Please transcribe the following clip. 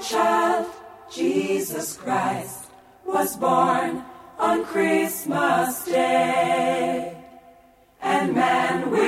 child, Jesus Christ, was born on Christmas Day. And man will